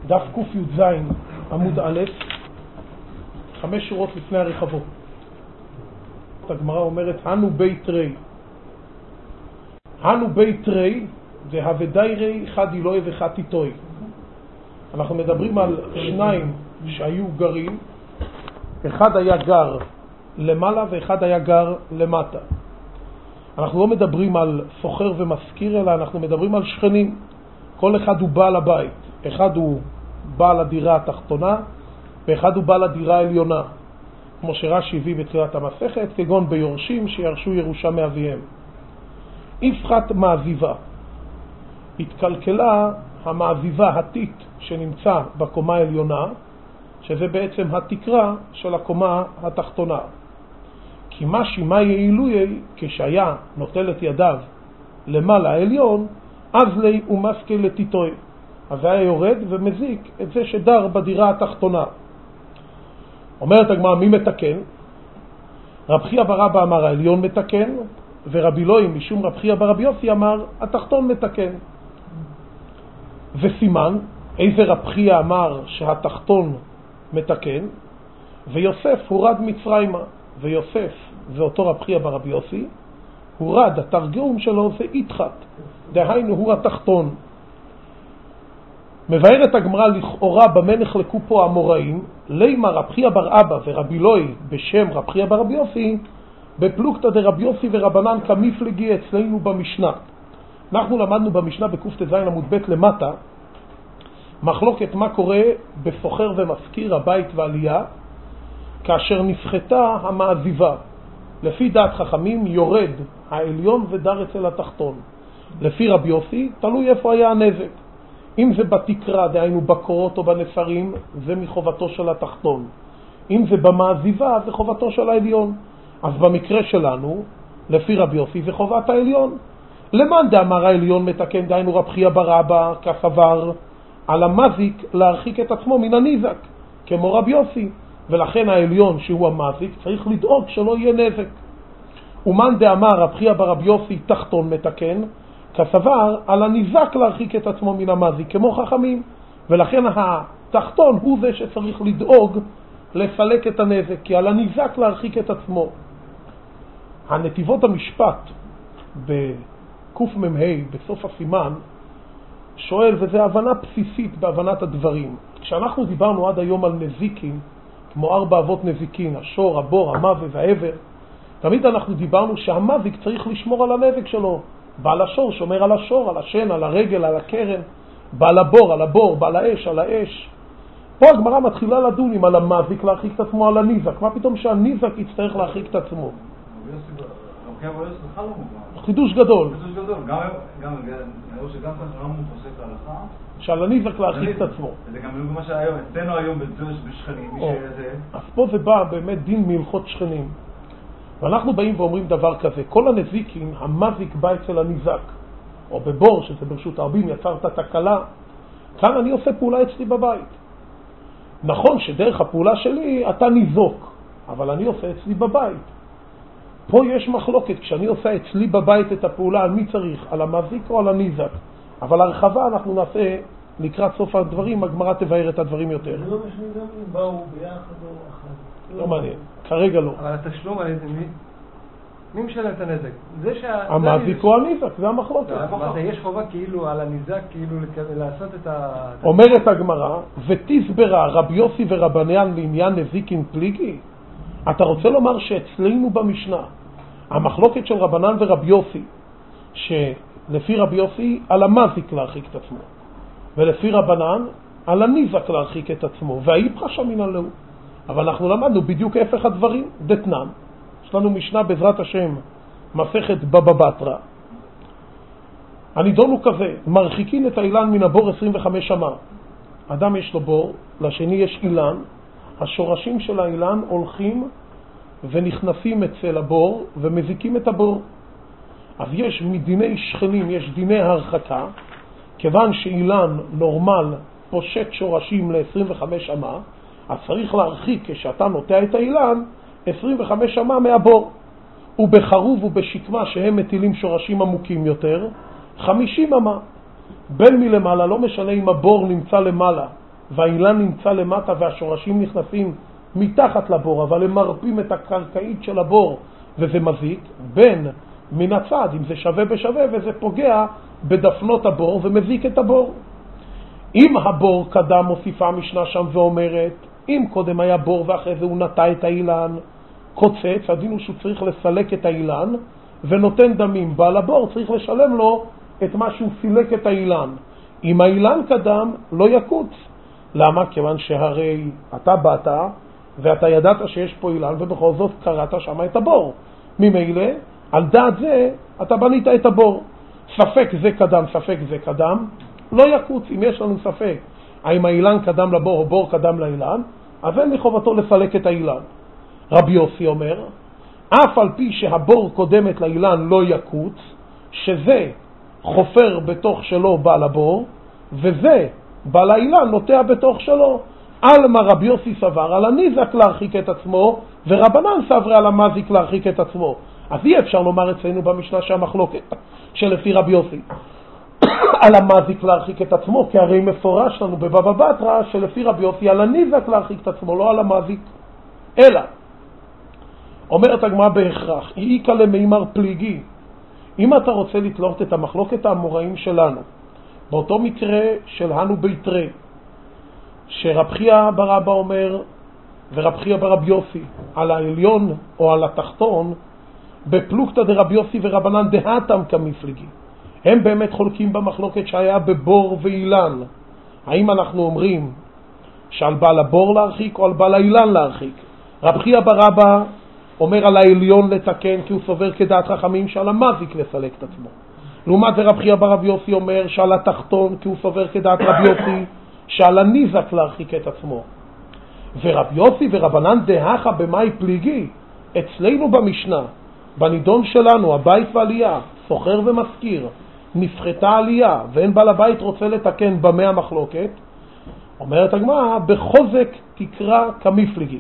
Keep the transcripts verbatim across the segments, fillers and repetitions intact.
דף ק"ז עמוד א', חמש שורות לפני הרחבות. הגמרא אומרת, הנו בית רי. הנו בית רי זה הוודיירי חד אלוהי וחד איתוי. אנחנו מדברים על שניים שהיו גרים, אחד היה גר למעלה ואחד היה גר למטה. אנחנו לא מדברים על סוחר ומזכיר, אלא אנחנו מדברים על שכנים. כל אחד הוא בעל הבית. אחד הוא בעל הדירה התחתונה ואחד הוא בעל הדירה העליונה, כמו שרש"י הביא בתחילת המסכת, כגון ביורשים שירשו ירושה מאביהם. יפחת מעזיבה. התקלקלה המעזיבה התית שנמצא בקומה העליונה, שזה בעצם התקרה של הקומה התחתונה. כי מה שימה יעילוי, כשהיה נוטל את ידיו למעלה העליון, אז לי ומסקל לתיתוי. אז היה יורד ומזיק את זה שדר בדירה התחתונה. אומרת הגמרא, מי מתקן? רב חייא בר אבא אמר העליון מתקן, ורבי אלוהי משום רב חייא בר רבי יוסי אמר התחתון מתקן. וסימן, איזה רב חייא אמר שהתחתון מתקן, ויוסף הורד מצרימה, ויוסף זה אותו רב חייא בר רבי יוסי, הורד, התרגום שלו זה איתחת, דהיינו הוא התחתון. מבארת הגמרא לכאורה במה נחלקו פה המוראים, לימה רב חייא בר אבא ורבי אלוהי בשם רב חייא בר רבי יוסי, בפלוגתא דרבי יוסי ורבנן כמפלגי אצלנו במשנה. אנחנו למדנו במשנה בקט"ז עמוד ב' למטה, מחלוקת מה קורה בסוחר ומזכיר הבית ועלייה, כאשר נפחתה המעזיבה. לפי דעת חכמים יורד העליון ודר אצל התחתון. לפי רבי יוסי תלוי איפה היה הנזק. אם זה בתקרה, דהיינו בקורות או בנפרים, זה מחובתו של התחתון. אם זה במעזיבה, זה חובתו של העליון. אז במקרה שלנו, לפי רבי יוסי, זה חובת העליון. למאן דאמר העליון מתקן, דהיינו רב חייא בר אבא כסבר, על המזיק להרחיק את עצמו מן הניזק, כמו רבי יוסי. ולכן העליון שהוא המזיק צריך לדאוג שלא יהיה נזק. ומאן דאמר רב חייא בר רבי יוסי תחתון מתקן, כסבר על הניזק להרחיק את עצמו מן המזיק, כמו חכמים. ולכן התחתון הוא זה שצריך לדאוג לפלק את הנזק, כי על הניזק להרחיק את עצמו. הנתיבות המשפט בקמ"ה בסוף הסימן שואל, וזה הבנה בסיסית בהבנת הדברים. כשאנחנו דיברנו עד היום על נזיקים, כמו ארבע אבות נזיקין, השור, הבור, המוות והעבר, תמיד אנחנו דיברנו שהמזיק צריך לשמור על הנזק שלו. בעל השור שומר על השור, על השן, על הרגל, על הקרן. בעל הבור, על הבור, בעל האש, על האש. פה הגמרא מתחילה לדון עם על המזיק להרחיק את עצמו על הניזק. מה פתאום שהניזק יצטרך להרחיק את עצמו? חידוש גדול. חידוש גדול. גם נראו שגם רמב"ם פוסק ההלכה שעל הניזק להרחיק את עצמו. זה גם מה שהיום, אצלנו היום בשכנים. אז פה זה בא באמת דין מהלכות שכנים. ואנחנו באים ואומרים דבר כזה, כל הנזיקים, המזיק בא אצל הניזק, או בבור, שזה ברשות הרבים, יצרת תקלה, כאן אני עושה פעולה אצלי בבית. נכון שדרך הפעולה שלי אתה ניזוק, אבל אני עושה אצלי בבית. פה יש מחלוקת, כשאני עושה אצלי בבית את הפעולה, על מי צריך? על המזיק או על הניזק? אבל הרחבה אנחנו נעשה לקראת סוף הדברים, הגמרא תבהר את הדברים יותר. זה לא משנה גם אם באו ביחד או אחד. לא מעניין, כרגע לא. אבל התשלום על איזה מי? מי משלם את הנזק? זה שה... המזיק או הניזק, זה המחלוקת. אבל יש חובה כאילו על הניזק, כאילו לעשות את ה... אומרת הגמרא, ותסברה רבי יוסי ורבנן לעניין נזיקין פליגי? אתה רוצה לומר שאצלנו במשנה, המחלוקת של רבנן ורבי יוסי, שלפי רבי יוסי על המזיק להרחיק את עצמו, ולפי רבנן על הניזק להרחיק את עצמו, והאיפכא שמינן להו. אבל אנחנו למדנו בדיוק הפך הדברים, דתנן. יש לנו משנה בעזרת השם, מסכת בבא בתרא. הנידון הוא כזה, מרחיקין את האילן מן הבור עשרים וחמש שנה. אדם יש לו בור, לשני יש אילן, השורשים של האילן הולכים ונכנסים אצל הבור ומזיקים את הבור. אז יש מדיני שכנים, יש דיני הרחקה, כיוון שאילן נורמל פושט שורשים ל-עשרים וחמש שנה, אז צריך להרחיק כשאתה נוטע את האילן עשרים וחמש שנה מהבור. ובחרוב ובשקמה שהם מטילים שורשים עמוקים יותר, חמישים אמה. בין מלמעלה, לא משנה אם הבור נמצא למעלה והאילן נמצא למטה והשורשים נכנסים מתחת לבור, אבל הם מרפים את הקרקעית של הבור וזה מזיק, בין מן הצד, אם זה שווה בשווה, וזה פוגע בדפנות הבור ומזיק את הבור. אם הבור קדם, מוסיפה המשנה שם ואומרת, אם קודם היה בור ואחרי זה הוא נטע את האילן, קוצץ, הדין הוא שהוא צריך לסלק את האילן ונותן דמים. בעל הבור צריך לשלם לו את מה שהוא סילק את האילן. אם האילן קדם, לא יקוץ. למה? כיוון שהרי אתה באת ואתה ידעת שיש פה אילן ובכל זאת קראת שם את הבור. ממילא, על דעת זה אתה בנית את הבור. ספק זה קדם, ספק זה קדם, לא יקוץ. אם יש לנו ספק האם האילן קדם לבור או בור קדם לאילן, אז אין מחובתו לסלק את האילן. רבי יוסי אומר, אף על פי שהבור קודמת לאילן לא יקוץ, שזה חופר בתוך שלו בעל הבור, וזה בעל האילן נוטע בתוך שלו. אלמה רבי יוסי סבר על הניזק להרחיק את עצמו, ורבנן סברי על המזיק להרחיק את עצמו. אז אי אפשר לומר אצלנו במשנה שהמחלוקת שלפי רבי יוסי על המזיק להרחיק את עצמו, כי הרי מפורש לנו בבבא בתרא שלפי רבי יוסי על הניזק להרחיק את עצמו, לא על המזיק. אלא, אומרת הגמרא בהכרח, איקא למימר פליגי, אם אתה רוצה לתלות את המחלוקת האמוראים שלנו, באותו מקרה של הנו ביתרי, שרב חייא בר אבא אומר ורב חייא ברבי יוסי על העליון או על התחתון, בפלוגתא דרבי יוסי ורבנן דהתם כמפלגי, הם באמת חולקים במחלוקת שהיה בבור ואילן. האם אנחנו אומרים שעל בעל הבור להרחיק או על בעל האילן להרחיק? רב חייא בר אבא אומר על העליון לתקן כי הוא סובר כדעת חכמים שעל המזיק לסלק את עצמו. לעומת זה רב חייא ברבי יוסי אומר שעל התחתון כי הוא סובר כדעת רבי יוסי שעל הניזק להרחיק את עצמו. ורבי יוסי ורבנן דהכה במאי פליגי, אצלנו במשנה, בנידון שלנו, הבית ועלייה, סוחר ומזכיר, נפחתה עלייה, ואין בעל הבית רוצה לתקן במה המחלוקת, אומרת הגמרא, בחוזק תקרא כמפלגי.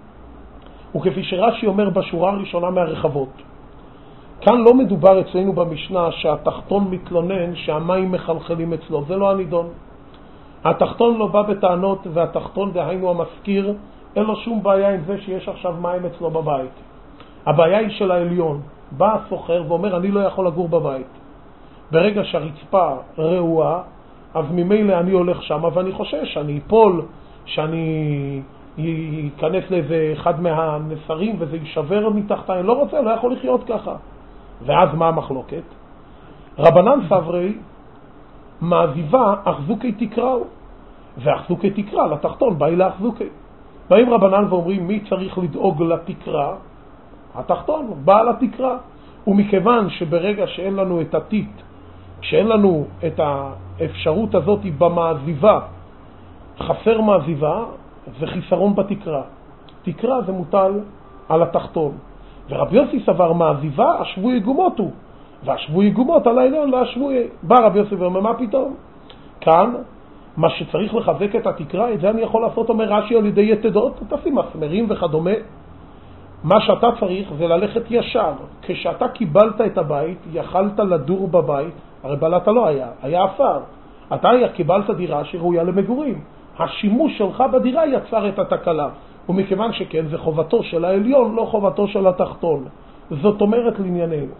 וכפי שרש"י אומר בשורה הראשונה מהרחבות, כאן לא מדובר אצלנו במשנה שהתחתון מתלונן שהמים מחלחלים אצלו, זה לא הנידון. התחתון לא בא בטענות, והתחתון דהיינו המזכיר, אין לו שום בעיה עם זה שיש עכשיו מים אצלו בבית. הבעיה היא של העליון. בא הסוחר ואומר אני לא יכול לגור בבית. ברגע שהרצפה רעועה, אז ממילא אני הולך שם ואני חושש שאני אפול, שאני ייכנס לאיזה אחד מהנסרים וזה יישבר מתחתיי, אני לא רוצה, לא יכול לחיות ככה. ואז מה המחלוקת? רבנן סברי מעזיבה אחזוקי תקראו, ואחזוקי תקרא לתחתון באי לאחזוקי. באים רבנן ואומרים מי צריך לדאוג לתקרא? התחתון, בעל התקרא. ומכיוון שברגע שאין לנו את הטיט, שאין לנו את האפשרות הזאת במעזיבה, חסר מעזיבה, זה חיסרון בתקרא. תקרא זה מוטל על התחתון. ורבי יוסי סבר מעזיבה, השבוי גומות הוא. והשבוי גומות על העליון להשבוי. בא רבי יוסי ואומר מה פתאום? כאן, מה שצריך לחזק את התקרא, את זה אני יכול לעשות, אומר רש"י, על ידי יתדות, תשים מסמרים וכדומה. מה שאתה צריך זה ללכת ישר. כשאתה קיבלת את הבית, יכלת לדור בבית, הרי בלעת לא היה, היה אפר. אתה קיבלת דירה שראויה למגורים. השימוש שלך בדירה יצר את התקלה. ומכיוון שכן, זה חובתו של העליון, לא חובתו של התחתון. זאת אומרת לענייננו.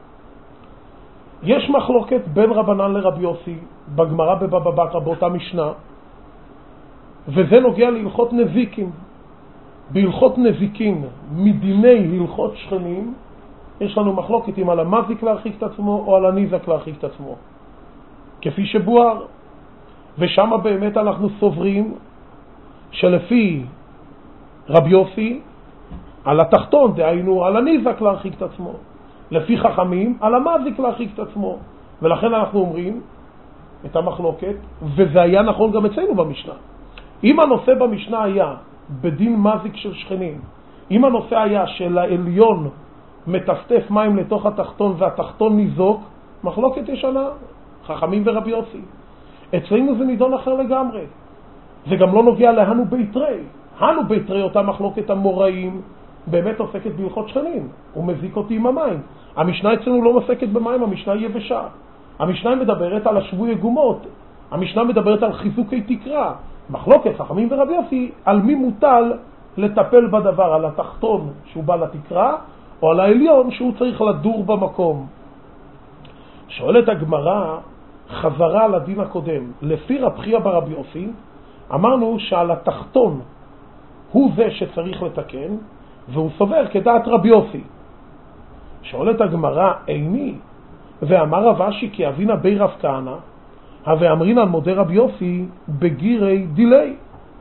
יש מחלוקת בין רבנן לרבי יוסי, בגמרא בבבא בתרא באותה משנה, וזה נוגע להלכות נזיקים. בהלכות נזיקים, מדיני הלכות שכנים, יש לנו מחלוקת אם על המזיק להרחיק את עצמו או על הניזק להרחיק את עצמו. כפי שבואר, ושם באמת אנחנו סוברים שלפי רבי יוסי, על התחתון, דהיינו על הניזק להרחיק את עצמו. לפי חכמים, על המזיק להרחיק את עצמו. ולכן אנחנו אומרים את המחלוקת, וזה היה נכון גם אצלנו במשנה. אם הנושא במשנה היה בדין מזיק של שכנים, אם הנושא היה של העליון מטפטף מים לתוך התחתון והתחתון ניזוק, מחלוקת ישנה, חכמים ורבי יוסי. אצלנו זה נידון אחר לגמרי. זה גם לא נוגע להנו ביתרי. הנו ביתרי, אותה מחלוקת המוראים, באמת עוסקת בהלכות שכנים. הוא מזיק אותי עם המים. המשנה אצלנו לא עוסקת במים, המשנה היא יבשה. המשנה מדברת על השבוי גומות. המשנה מדברת על חיזוקי תקרא. מחלוקת חכמים ורבי יוסי, על מי מוטל לטפל בדבר, על התחתון שהוא בא לתקרה, או על העליון שהוא צריך לדור במקום. שואלת הגמרא, חזרה לדין הקודם, לפי רב חייא ברבי יוסי, אמרנו שעל התחתון הוא זה שצריך לתקן, והוא סובר כדעת רבי יוסי. שואלת הגמרא, איני, ואמר רב אשי כי אבינה בי רב כהנא, הווה אמרין על מודה רבי יוסי בגירי דילי.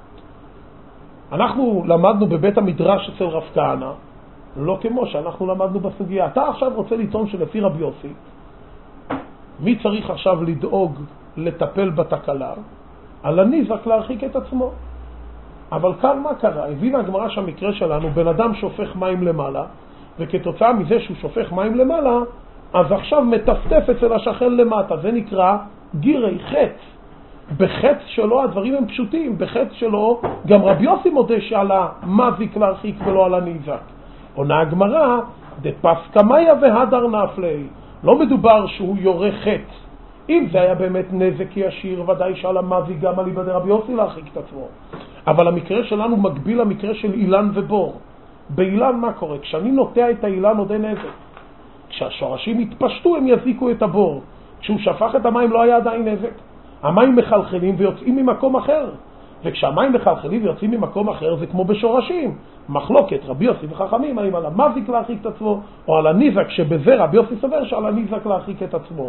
אנחנו למדנו בבית המדרש אצל רב כהנא, לא כמו שאנחנו למדנו בסוגיה. אתה עכשיו רוצה לטעון שלפי רבי יוסי, מי צריך עכשיו לדאוג לטפל בתקלה? על הניזק להרחיק את עצמו. אבל כאן מה קרה? הבינה הגמרא שהמקרה שלנו, בן אדם שופך מים למעלה, וכתוצאה מזה שהוא שופך מים למעלה, אז עכשיו מטפטף אצל השכן למטה. זה נקרא גירי, חץ. בחץ שלו הדברים הם פשוטים. בחץ שלו גם רבי יוסי מודה שעל המזיק להרחיק ולא על הניזק. עונה הגמרא, דפסקא מאיה והדר נפלי. לא מדובר שהוא יורה חץ. אם זה היה באמת נזק ישיר, ודאי שעל המזיק גם על איבד רבי יוסי להרחיק את עצמו. אבל המקרה שלנו מקביל למקרה של אילן ובור. באילן מה קורה? כשאני נוטע את האילן עוד אין נזק. כשהשורשים התפשטו הם יזיקו את הבור. כשהוא שפך את המים לא היה עדיין נזק. המים מחלחלים ויוצאים ממקום אחר. וכשהמים מחלחלים ויוצאים ממקום אחר זה כמו בשורשים. מחלוקת רבי יוסי וחכמים, האם על המזיק להרחיק את עצמו או על הניזק, שבזה רבי יוסי סובר שעל הניזק להרחיק את עצמו.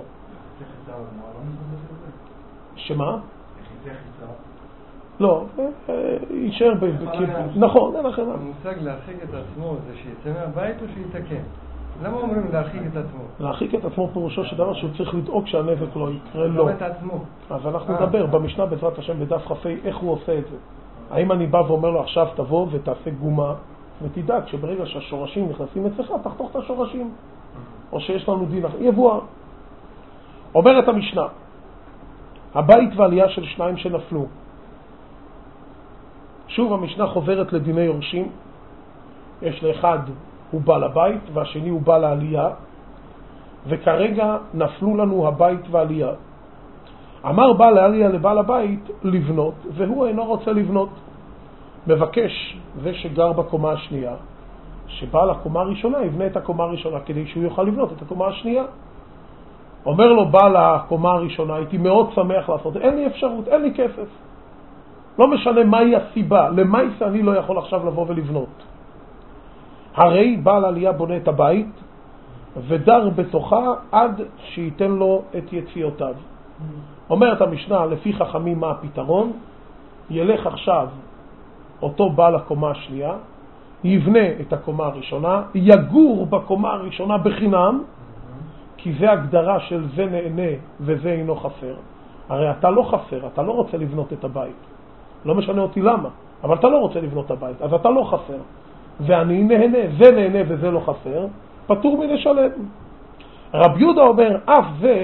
שמה? לא, יישאר בכיוון. נכון, אין לכם. המושג להרחיק את עצמו זה שיצא מהבית או שיתקן? למה אומרים להרחיק את עצמו? להרחיק את עצמו פירושו שדבר שהוא צריך לדאוג שהנזק לא יקרה לו. לא את עצמו. אז אנחנו נדבר במשנה בעזרת השם בדף כ"ה איך הוא עושה את זה. האם אני בא ואומר לו עכשיו תבוא ותעשה גומה ותדאג שברגע שהשורשים נכנסים אצלך תחתוך את השורשים, או שיש לנו דין יבוא. אומרת המשנה, הבית ועלייה של שניים שנפלו. שוב המשנה חוזרת לדיני יורשים. יש לאחד הוא בא לבית והשני הוא בא לעלייה, וכרגע נפלו לנו הבית ועלייה. אמר בא לעלייה לבעל הבית לבנות, והוא אינו רוצה לבנות. מבקש זה שגר בקומה השנייה, שבא לקומה הראשונה יבנה את הקומה הראשונה כדי שהוא יוכל לבנות את הקומה השנייה. אומר לו בא לקומה הראשונה, הייתי מאוד שמח לעשות, אין לי אפשרות, אין לי כסף. לא משנה מהי הסיבה, למי שאני לא יכול עכשיו לבוא ולבנות. הרי בעל העלייה בונה את הבית ודר בתוכה עד שייתן לו את יציאותיו. אומרת המשנה, לפי חכמים מה הפתרון? ילך עכשיו אותו בעל הקומה השנייה, יבנה את הקומה הראשונה, יגור בקומה הראשונה בחינם, כי זה הגדרה של זה נהנה וזה אינו חסר. הרי אתה לא חסר, אתה לא רוצה לבנות את הבית. לא משנה אותי למה, אבל אתה לא רוצה לבנות את הבית, אז אתה לא חסר. ואני נהנה, זה נהנה וזה לא חסר, פטור מלשלם. רב יהודה אומר, אף זה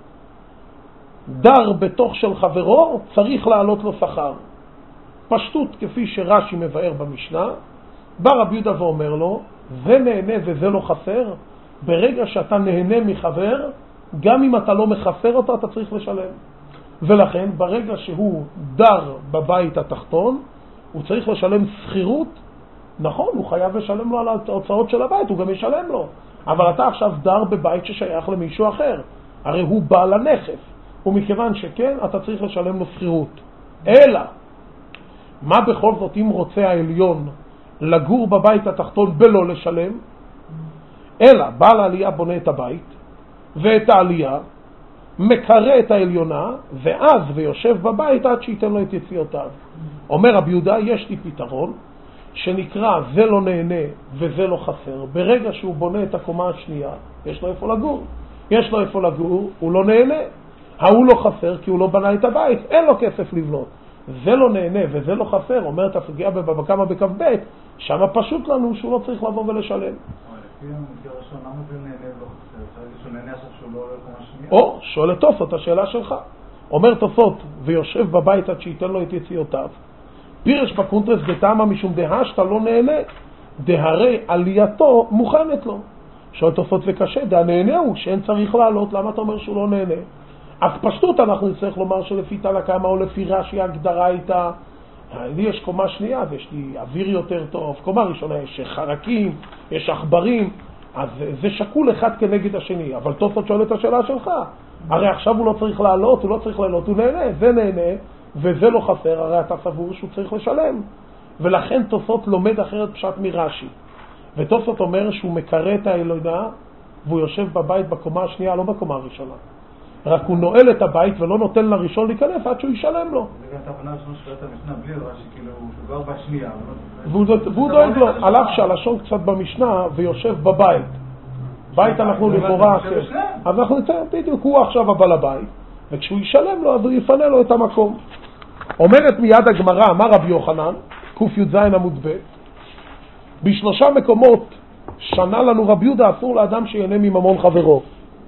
דר בתוך של חברו, צריך לעלות לו שכר. פשטות כפי שרש"י מבאר במשנה, בא רב יהודה ואומר לו, זה נהנה וזה לא חסר, ברגע שאתה נהנה מחבר, גם אם אתה לא מחסר אותו, אתה צריך לשלם. ולכן, ברגע שהוא דר בבית התחתון, הוא צריך לשלם שכירות. נכון, הוא חייב לשלם לו על ההוצאות של הבית, הוא גם ישלם לו. אבל אתה עכשיו דר בבית ששייך למישהו אחר. הרי הוא בעל הנכס. ומכיוון שכן, אתה צריך לשלם לו שכירות. אלא, מה בכל זאת אם רוצה העליון לגור בבית התחתון בלא לשלם? אלא, בעל העלייה בונה את הבית, ואת העלייה, מקרא את העליונה, ואז ויושב בבית עד שייתן לו את יציאותיו. אומר רבי יהודה, יש לי פתרון, שנקרא זה לא נהנה וזה לא חסר. ברגע שהוא בונה את הקומה השנייה, יש לו איפה לגור. יש לו איפה לגור, הוא לא נהנה. ההוא לא חסר כי הוא לא בנה את הבית, אין לו כסף לבנות. זה לא נהנה וזה לא חסר, אומרת הסוגיה בבבא קמא בכף ב', שם פשוט לנו שהוא לא צריך לבוא ולשלם. לפי המקרה הראשון, למה זה נהנה ולא חסר? אפשר להגיד שהוא נהנה עכשיו שהוא לא עולה לקומה שנייה? או, שואל את תוספות, השאלה שלך. אומר תוספות, ויושב בבית עד שייתן לו את יציאותיו. פירש בקונטרס בטעמה משום דהשתא לא נהנה, דהרי עלייתו מוכנת לו. שואל תוספות וקשה, דה נהנה הוא שאין צריך לעלות, למה אתה אומר שהוא לא נהנה? אז פשטות אנחנו נצטרך לומר שלפי תנא קמא או לפי רש"י ההגדרה הייתה, לי יש קומה שנייה ויש לי אוויר יותר טוב, קומה ראשונה יש חרקים, יש עכברים, אז זה שקול אחד כנגד השני. אבל תוספות שואל את השאלה שלך, הרי עכשיו הוא לא צריך לעלות, הוא לא צריך לעלות, הוא נהנה, זה נהנה וזה לא חסר, הרי אתה סבור שהוא צריך לשלם. ולכן תוספות לומד אחרת פשט מרש"י, ותוספות אומר שהוא מקרא את האלוהה והוא יושב בבית בקומה השנייה, לא בקומה הראשונה, רק הוא נועל את הבית ולא נותן לראשון להיכנס עד שהוא ישלם לו. זה גם תבנה ראשון שקראת המשנה בלי רש"י, כאילו הוא גר בשנייה. והוא דואג לו, על אף שהלשון קצת במשנה ויושב בבית. בית אנחנו לכאורה, אז אנחנו נצא, בדיוק, הוא עכשיו הבעל הבית, וכשהוא ישלם לו אז הוא יפנה לו את המקום. אומרת מיד הגמרא, אמר רבי יוחנן, ק"ז עמוד ב', בשלושה מקומות שנה לנו רבי יהודה אסור לאדם שיהנה מממון חברו.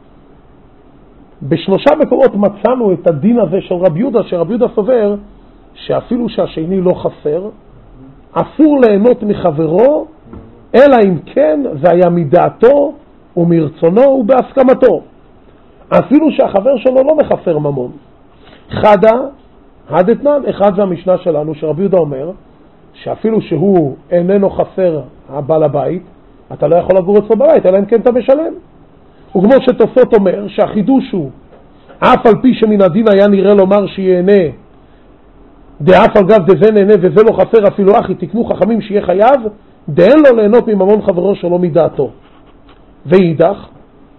בשלושה מקומות מצאנו את הדין הזה של רבי יהודה, שרבי יהודה סובר שאפילו שהשני לא חסר, אסור ליהנות מחברו, אלא אם כן זה היה מדעתו ומרצונו ובהסכמתו. אפילו שהחבר שלו לא מחסר ממון. חדה, הדתנן, אחד זה המשנה שלנו, שרבי יהודה אומר, שאפילו שהוא איננו חסר הבעל הבית, אתה לא יכול לגור אצלו בבית, אלא אם כן אתה משלם. וכמו שתוספות אומר שהחידוש הוא, אף על פי שמן הדין היה נראה לומר שיהנה, דאף על גב דזה נהנה וזה לא חסר אפילו אחי, תקנו חכמים שיהיה חייב, דאין לו ליהנות מממון חברו שלא מדעתו. ואידך,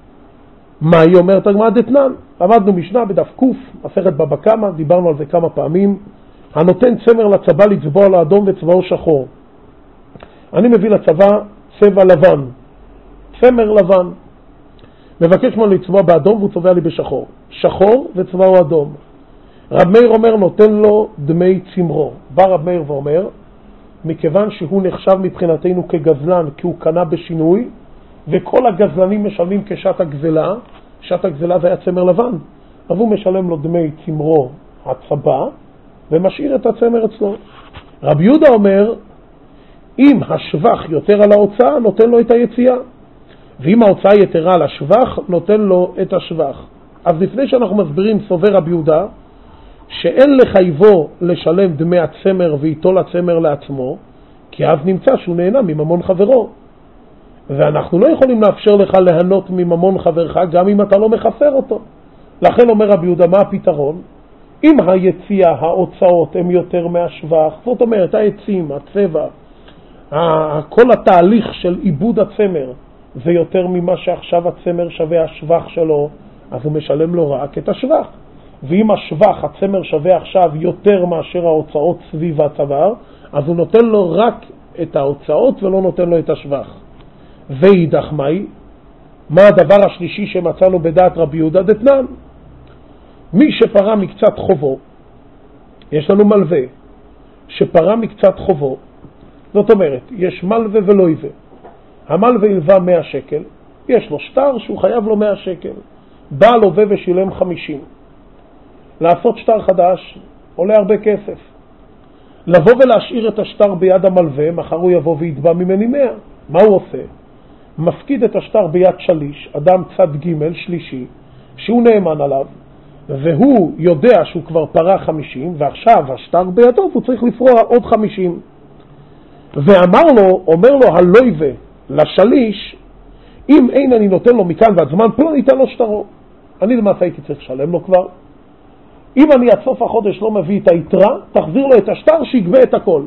מה היא אומרת הגמרא דתנן? למדנו משנה בדף קוף, מסכת בבא קמא, דיברנו על זה כמה פעמים, הנותן צמר לצבא לצבוע לו אדום וצבעו שחור. אני מביא לצבא צבע לבן, צמר לבן, מבקש ממנו לצבוע באדום והוא צובע לי בשחור, שחור וצבעו אדום. רב מאיר אומר נותן לו דמי צמרו. בא רב מאיר ואומר, מכיוון שהוא נחשב מבחינתנו כגזלן, כי הוא קנה בשינוי, וכל הגזלנים משלמים כשעת הגזלה, שעת הגזלה זה היה צמר לבן, אז הוא משלם לו דמי צמרו הצבא, ומשאיר את הצמר אצלו. רב יהודה אומר, אם השבח יותר על ההוצאה, נותן לו את היציאה. ואם ההוצאה יתרה על השבח, נותן לו את השבח. אז לפני שאנחנו מסבירים סובר רב יהודה, שאין לחייבו לשלם דמי הצמר ואיתו לצמר לעצמו, כי אז נמצא שהוא נהנה מממון חברו. ואנחנו לא יכולים לאפשר לך ליהנות מממון חברך, גם אם אתה לא מחסר אותו. לכן אומר רב יהודה, מה הפתרון? אם היציאה, ההוצאות הם יותר מהשבח, זאת אומרת, העצים, הצבע, כל התהליך של עיבוד הצמר, זה יותר ממה שעכשיו הצמר שווה השבח שלו, אז הוא משלם לו רק את השבח. ואם השבח, הצמר שווה עכשיו יותר מאשר ההוצאות סביב הצוואר, אז הוא נותן לו רק את ההוצאות ולא נותן לו את השבח. ואידך מאי, מה הדבר השלישי שמצאנו בדעת רבי יהודה דתנן? מי שפרה מקצת חובו, יש לנו מלווה, שפרה מקצת חובו, זאת אומרת, יש מלווה ולא יווה. המלווה ילווה מאה שקל, יש לו שטר שהוא חייב לו מאה שקל, בא לווה ושילם חמישים. לעשות שטר חדש עולה הרבה כסף. לבוא ולהשאיר את השטר ביד המלווה, מחר הוא יבוא ויתבע ממני מאה. מה הוא עושה? מפקיד את השטר ביד שליש, אדם צד ג' שלישי, שהוא נאמן עליו, והוא יודע שהוא כבר פרה חמישים, ועכשיו השטר בידו, הוא צריך לפרוע עוד חמישים. ואמר לו, אומר לו הלויבה לשליש, אם אין אני נותן לו מכאן ועד זמן פלון, ניתן לו שטרו. אני למעשה הייתי צריך לשלם לו כבר. אם אני עד סוף החודש לא מביא את היתרה, תחזיר לו את השטר שיגבה את הכל.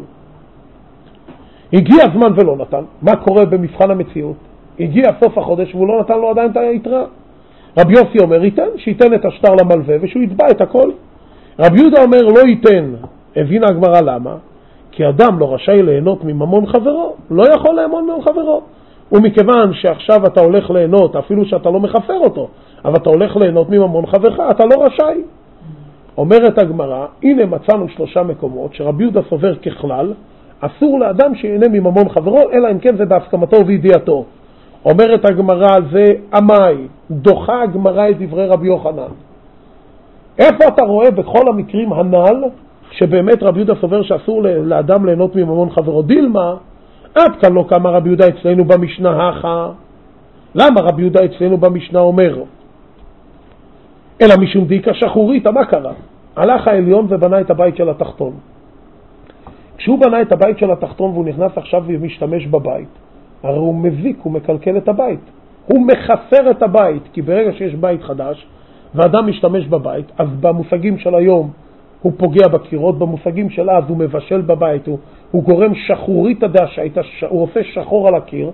הגיע הזמן ולא נתן. מה קורה במבחן המציאות? הגיע סוף החודש והוא לא נתן לו עדיין את היתרה. רבי יוסי אומר, ייתן, שייתן את השטר למלווה ושהוא יתבע את הכל. רבי יהודה אומר, לא ייתן. הבינה הגמרא למה? כי אדם לא רשאי ליהנות מממון חברו, לא יכול ליהנות מממון חברו. ומכיוון שעכשיו אתה הולך ליהנות, אפילו שאתה לא מחפר אותו, אבל אתה הולך ליהנות מממון חברך, אתה לא רשאי. אומרת הגמרא, הנה מצאנו שלושה מקומות שרבי יהודה סובר ככלל, אסור לאדם שיהנה מממון חברו, אלא אם כן זה בהסכמתו ובידיעתו. אומרת הגמרא על זה, אמי, דוחה הגמרא את דברי רבי יוחנן. איפה אתה רואה בכל המקרים הנ"ל, שבאמת רבי יהודה סובר שאסור לאדם ליהנות מממון חברו? דילמה, עד כאן לא קמה רבי יהודה אצלנו במשנה הכה. למה רבי יהודה אצלנו במשנה אומר, אלא משום דיקה שחורית, מה קרה? הלך העליון ובנה את הבית של התחתון. כשהוא בנה את הבית של התחתון והוא נכנס עכשיו ומשתמש בבית, הרי הוא מזיק, הוא מקלקל את הבית. הוא מחסר את הבית, כי ברגע שיש בית חדש ואדם משתמש בבית, אז במושגים של היום הוא פוגע בקירות, במושגים של אז הוא מבשל בבית, הוא, הוא גורם שחורית הדשאית, הוא עושה שחור על הקיר,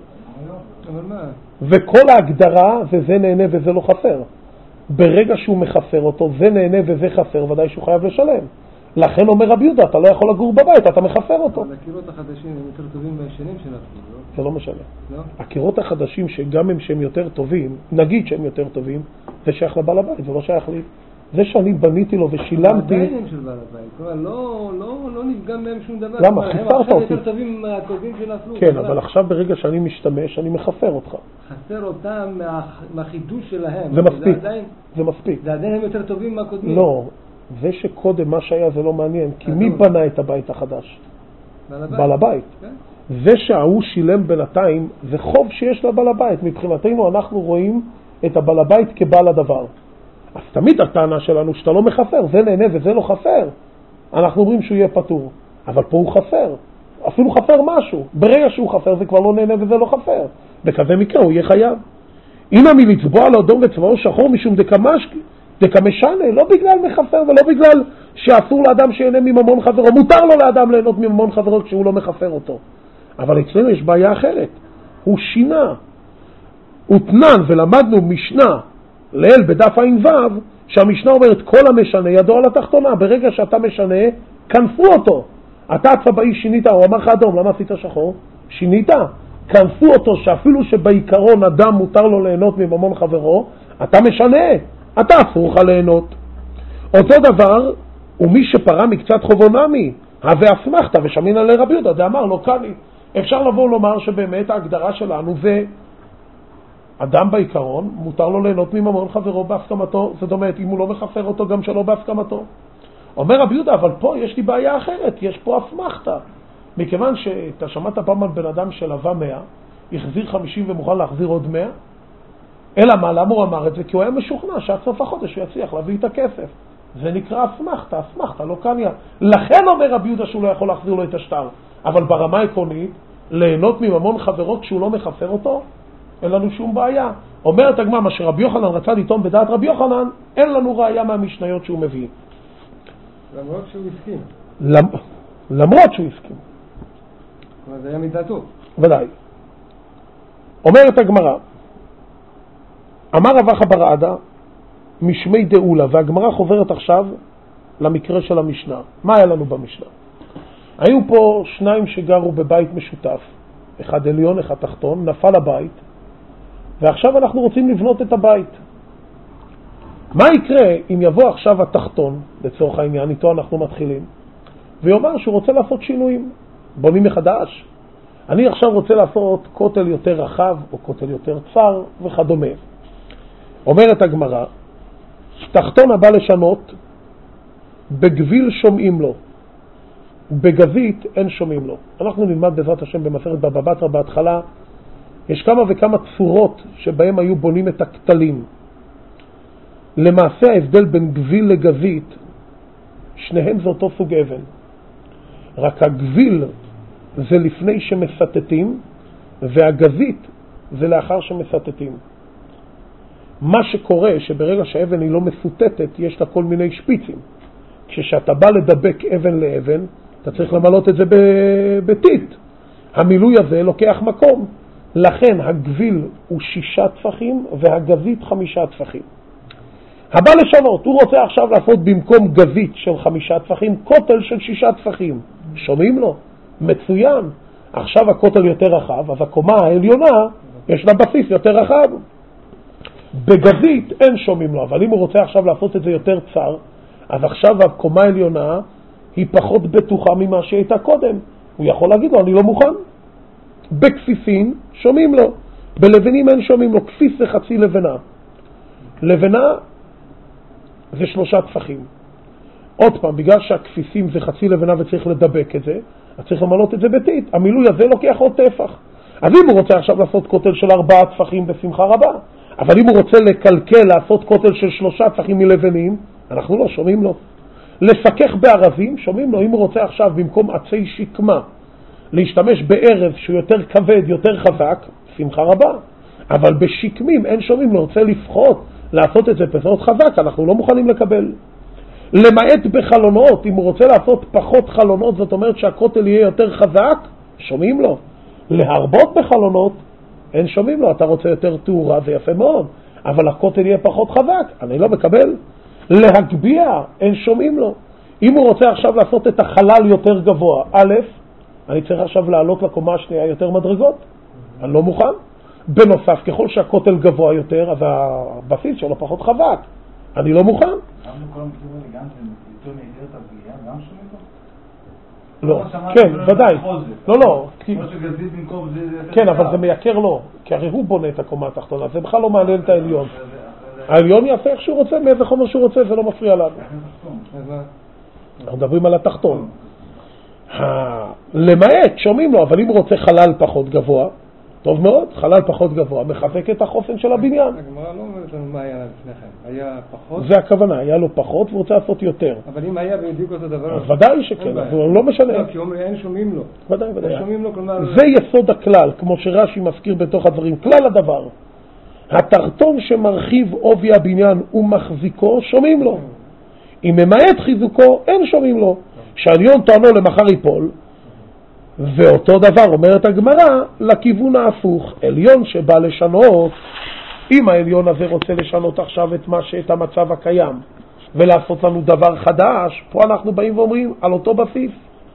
וכל ההגדרה זה זה נהנה וזה לא חסר. ברגע שהוא מחסר אותו, זה נהנה וזה חסר, ודאי שהוא חייב לשלם. לכן אומר רבי יהודה, אתה לא יכול לגור בבית, אתה מחסר אותו. אבל הקירות החדשים הם יותר טובים מהישנים שנפלו, לא? זה לא משנה. לא? הקירות החדשים שגם הם שהם יותר טובים, נגיד שהם יותר טובים, זה שייך לבעל הבית, זה לא שייך לי. זה שאני בניתי לו ושילמתי... עדיין הם של בעל הבית, כלומר לא, לא, לא נפגע מהם שום דבר. למה? חיסרת אותי. הם יותר טובים מהטובים שנפלו. כן, אבל עכשיו ברגע שאני משתמש, אני מחסר אותך. חסר אותם מה, מהחידוש שלהם. זה מספיק. זה עדיין, זה מספיק. זה עדיין הם יותר טובים מהקודמים. לא, זה שקודם מה שהיה זה לא מעניין, כי מי בנה את הבית החדש? בעל הבית. בעל הבית. כן? זה שההוא שילם בינתיים, זה חוב שיש לבעל הבית. מבחינתנו אנחנו רואים את הבעל הבית כבעל הדבר. אז תמיד הטענה שלנו שאתה לא מחסר, זה נהנה וזה לא חסר. אנחנו אומרים שהוא יהיה פטור, אבל פה הוא חסר. אפילו חסר משהו. ברגע שהוא חסר זה כבר לא נהנה וזה לא חסר. בכזה מקרה הוא יהיה חייב. הנה מלצבוע לו אדום וצבעו שחור משום דקמשק, דקמשנה, לא בגלל מחסר ולא בגלל שאסור לאדם שיהנה מממון חברו. מותר לו לאדם ליהנות מממון חברו כשהוא לא מחסר אותו. אבל אצלנו יש בעיה אחרת. הוא שינה. הוא תנן ולמדנו משנה ליל בדף עין וו, שהמשנה אומרת כל המשנה ידו על התחתונה. ברגע שאתה משנה, כנסו אותו. אתה הצבאי שינית, הוא אמר לך אדום, למה עשית שחור? שינית. כנסו אותו שאפילו שבעיקרון אדם מותר לו ליהנות מממון חברו, אתה משנה, אתה אסור לך ליהנות. אותו דבר, ומי שפרה מקצת חובו נמי, הווה אסמכת ושמין עלי רבי יהודה, דאמר לא קני. אפשר לבוא ולומר שבאמת ההגדרה שלנו זה אדם בעיקרון מותר לו ליהנות מממון חברו בהסכמתו, זאת אומרת אם הוא לא מחפר אותו גם שלא בהסכמתו. אומר רבי יהודה, אבל פה יש לי בעיה אחרת, יש פה אסמכת. מכיוון שאתה שמעת פעם על בן אדם שלווה מאה, החזיר חמישים ומוכן להחזיר עוד מאה, אלא מה, למה הוא אמר את זה? כי הוא היה משוכנע שעד סוף החודש הוא יצליח להביא את הכסף. זה נקרא אסמכת, אסמכת, לא קניה. לכן אומר רבי יהודה שהוא לא יכול להחזיר לו את השטר. אבל ברמה העקרונית, ליהנות מממון חברו כשהוא לא מחפר אותו, אין לנו שום בעיה. אומרת הגמרא, מה שרבי יוחנן רצה לטעון בדעת רבי יוחנן, אין לנו ראיה מהמשניות שהוא מביא. למרות שהוא הסכים. למ... למרות שהוא הסכים. אבל זה היה מדעתו. ודאי. אומרת הגמרא, אמר רב אחא בר עדה משמי דאולה, והגמרא חוברת עכשיו למקרה של המשנה. מה היה לנו במשנה? היו פה שניים שגרו בבית משותף, אחד עליון, אחד תחתון, נפל הבית, ועכשיו אנחנו רוצים לבנות את הבית. מה יקרה אם יבוא עכשיו התחתון, לצורך העניין, איתו אנחנו מתחילים, ויאמר שהוא רוצה לעשות שינויים, בונים מחדש. אני עכשיו רוצה לעשות כותל יותר רחב, או כותל יותר צר, וכדומה. אומרת הגמרא, תחתון הבא לשנות, בגביל שומעים לו, בגזית אין שומעים לו. אנחנו נלמד בעזרת השם במסכת בבא בתרא בהתחלה, יש כמה וכמה צורות שבהם היו בונים את הכתלים. למעשה ההבדל בין גביל לגזית, שניהם זה אותו סוג אבן. רק הגביל זה לפני שמסתתים, והגזית זה לאחר שמסתתים. מה שקורה שברגע שהאבן היא לא מסותתת, יש לה כל מיני שפיצים. כשאתה בא לדבק אבן לאבן, אתה צריך למלות את זה בטיט. המילוי הזה לוקח מקום. לכן הגביל הוא שישה טפחים והגזית חמישה טפחים. הבא לשנות, הוא רוצה עכשיו לעשות במקום גזית של חמישה טפחים, כותל של שישה טפחים. שומעים לו? מצוין. עכשיו הכותל יותר רחב, אז הקומה העליונה יש לה בסיס יותר רחב. בגזית אין שומעים לו, אבל אם הוא רוצה עכשיו לעשות את זה יותר צר, אז עכשיו הקומה העליונה היא פחות בטוחה ממה שהייתה קודם. הוא יכול להגיד לו, אני לא מוכן. בכפיסין שומעים לו, בלבנים אין שומעים לו. כפיס זה חצי לבנה. לבנה זה שלושה טפחים. עוד פעם, בגלל שהכפיסים זה חצי לבנה וצריך לדבק את זה, אז צריך למלות את זה בטיט. המילוי הזה לוקח עוד טפח. אז אם הוא רוצה עכשיו לעשות כותל של ארבעה טפחים בשמחה רבה, אבל אם הוא רוצה לקלקל, לעשות כותל של שלושה טפחים מלבנים, אנחנו לא שומעים לו. לפקח בערבים, שומעים לו. אם הוא רוצה עכשיו במקום עצי שקמה להשתמש בערב שהוא יותר כבד, יותר חזק, שמחה רבה. אבל בשקמים אין שומעים לו. רוצה לפחות לעשות את זה פחות חזק, אנחנו לא מוכנים לקבל. למעט בחלונות, אם הוא רוצה לעשות פחות חלונות, זאת אומרת שהכותל יהיה יותר חזק, שומעים לו. להרבות בחלונות, אין שומעים לו. אתה רוצה יותר תאורה, זה יפה מאוד, אבל הכותל יהיה פחות חזק, אני לא מקבל. להגביע, אין שומעים לו. אם הוא רוצה עכשיו לעשות את החלל יותר גבוה, א', אני צריך עכשיו לעלות לקומה השנייה יותר מדרגות, אני לא מוכן. בנוסף, ככל שהכותל גבוה יותר, אז הבסיס שלו פחות חזק, אני לא מוכן. גם בכל המקרים האלה, גם זה יותר מהיתר את הפגיעה, גם שומעים לו? לא, כן, ודאי. לא, לא. כמו שגזית במקום זה... כן, אבל זה מייקר לו, כי הרי הוא בונה את הקומה התחתונה, זה בכלל לא מעניין את העליון. העליון יעשה איך שהוא רוצה, מאיזה חומר שהוא רוצה, זה לא מפריע לנו. אנחנו מדברים על התחתון. למעט, שומעים לו, אבל אם הוא רוצה חלל פחות גבוה, טוב מאוד, חלל פחות גבוה, מחזק את החופן של הבניין. הגמרא לא אומרת לנו מה היה לפניכם. היה פחות? זה הכוונה, היה לו פחות והוא רוצה לעשות יותר. אבל אם היה והדיק אותו דבר... אז ודאי שכן, אז הוא לא משנה. לא, כי הוא אומר, אין שומעים לו. ודאי, ודאי. שומעים לו, כלומר... זה יסוד הכלל, כמו שרש"י מזכיר בתוך הדברים. כלל הדבר. התחתון שמרחיב עובי הבניין ומחזיקו, שומעים לו. אם ממעט חיזוקו, אין שומעים לו. שהעליון טוענו למחר ייפול, ואותו דבר אומרת הגמרא לכיוון ההפוך. עליון שבא לשנות, אם העליון הזה רוצה לשנות עכשיו את, מה, את המצב הקיים ולעשות לנו דבר חדש, פה אנחנו באים ואומרים על אותו בסיס.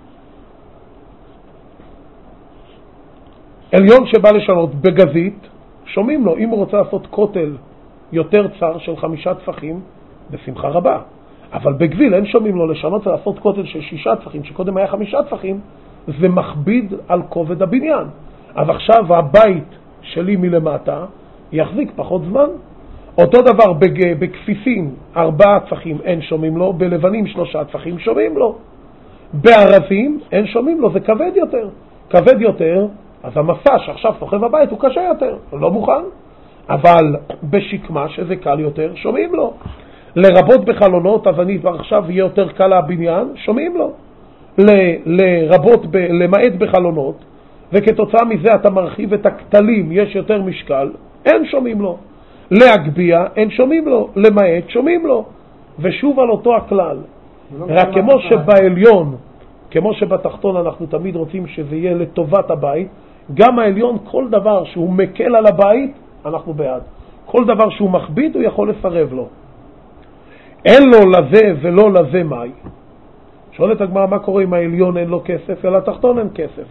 עליון שבא לשנות בגזית, שומעים לו. אם הוא רוצה לעשות כותל יותר צר של חמישה טפחים, בשמחה רבה. אבל בגביל אין שומעים לו לשנות ולעשות כותל של שישה טפחים, שקודם היה חמישה טפחים, זה מכביד על כובד הבניין. אז עכשיו הבית שלי מלמטה יחזיק פחות זמן. אותו דבר בכפיפים, ארבעה טפחים אין שומעים לו, בלבנים שלושה טפחים שומעים לו. בערבים אין שומעים לו, זה כבד יותר. כבד יותר, אז המסע שעכשיו סוחב הבית הוא קשה יותר, הוא לא מוכן. אבל בשקמה שזה קל יותר, שומעים לו. לרבות בחלונות, אז אני כבר עכשיו יהיה יותר קל הבניין, שומעים לו. ל- לרבות, ב- למעט בחלונות, וכתוצאה מזה אתה מרחיב את הכתלים, יש יותר משקל, אין שומעים לו. להגביע, אין שומעים לו. למעט, שומעים לו. ושוב על אותו הכלל. רק כמו שבעליון, כמו שבתחתון אנחנו תמיד רוצים שזה יהיה לטובת הבית, גם העליון, כל דבר שהוא מקל על הבית, אנחנו בעד. כל דבר שהוא מכביד, הוא יכול לסרב לו. אין לו לזה ולא לזה מאי. שואלת הגמרא, מה קורה אם העליון אין לו כסף, אלא התחתון אין כסף?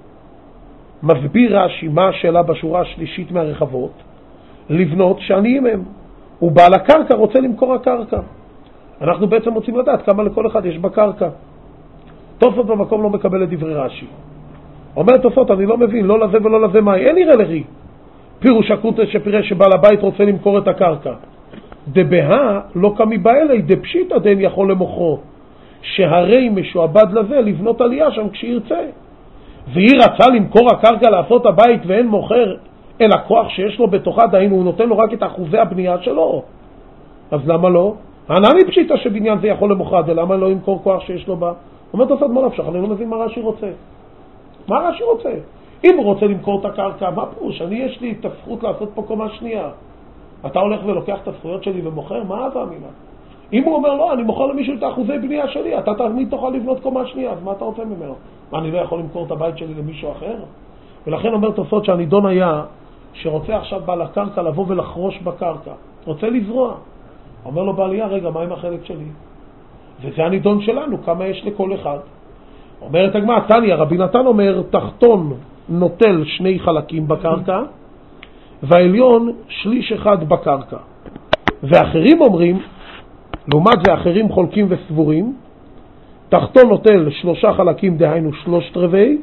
מסביר רש"י מה השאלה בשורה השלישית מהרחבות, לבנות שעניים הם. הוא בעל הקרקע רוצה למכור הקרקע. אנחנו בעצם רוצים לדעת כמה לכל אחד יש בקרקע. תוספות במקום לא מקבל את דברי רש"י. אומר תוספות, אני לא מבין, לא לזה ולא לזה מאי, אין יראה לרי. פירוש הקונטרס שפירש שבעל הבית רוצה למכור את הקרקע. דבהה לא קמי באלי, דפשיטא דין יכול למוכרו. שהרי משועבד לזה לבנות עלייה שם כשירצה. והיא רצה למכור הקרקע לעשות הבית ואין מוכר אל הכוח שיש לו בתוכה, דהיינו הוא נותן לו רק את אחוזי הבנייה שלו. אז למה לא? הנמי פשיטא שבניין זה יכול למוכר, ולמה לא למכור כוח שיש לו בה? אומר תוספות, מה נפשך? אני לא מבין מה רש"י רוצה. מה רש"י רוצה? אם הוא רוצה למכור את הקרקע, מה פירוש? אני יש לי את הזכות לעשות פה קומה שנייה. אתה הולך ולוקח את הזכויות שלי ומוכר? מה זה המילה? אם הוא אומר לא, אני מוכר למישהו את האחוזי בנייה שלי, אתה תמיד תוכל לבנות קומה שנייה, אז מה אתה רוצה ממנו? מה, אני לא יכול למכור את הבית שלי למישהו אחר? ולכן אומר תוספות שהנידון היה שרוצה עכשיו בעל הקרקע לבוא ולחרוש בקרקע, רוצה לזרוע. אומר לו בעלייה, רגע, מה עם החלק שלי? וזה הנידון שלנו, כמה יש לכל אחד. אומרת הגמרא, תניא, רבי נתן אומר, תחתון נוטל שני חלקים בקרקע, והעליון שליש אחד בקרקע. ואחרים אומרים, לעומת זה אחרים חולקים וסבורים, תחתון נוטל שלושה חלקים, דהיינו שלושת רבעי,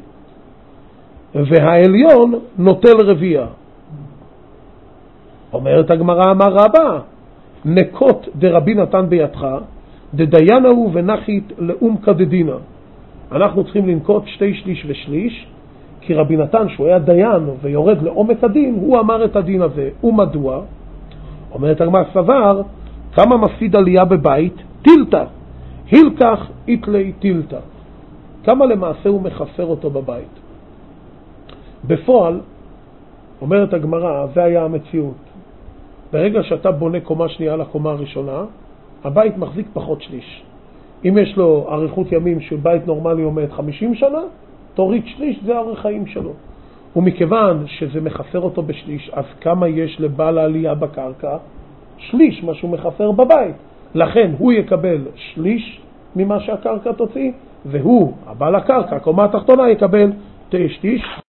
והעליון נוטל רביע. אומרת הגמרא, אמר רבא, נקות דרבי נתן בידך, דדיין הוא ונחית לאום כדדינה. אנחנו צריכים לנקות שתי שליש ושליש, כי רבי נתן שהוא היה דיין ויורד לעומק הדין, הוא אמר את הדין הזה. ומדוע? אומרת הגמרא סבר, כמה מפסיד עלייה בבית? טילתא. הילקח איתלי טילתא. כמה למעשה הוא מחסר אותו בבית? בפועל, אומרת הגמרא, זה היה המציאות. ברגע שאתה בונה קומה שנייה לקומה הראשונה, הבית מחזיק פחות שליש. אם יש לו אריכות ימים של בית נורמלי עומד חמישים שנה, תוריד שליש, זה אורך חיים שלו. ומכיוון שזה מחסר אותו בשליש, אז כמה יש לבעל העלייה בקרקע? שליש, מה שהוא מחסר בבית. לכן הוא יקבל שליש ממה שהקרקע תוציא, והוא, הבעל הקרקע, הקומה התחתונה, יקבל תשע שליש.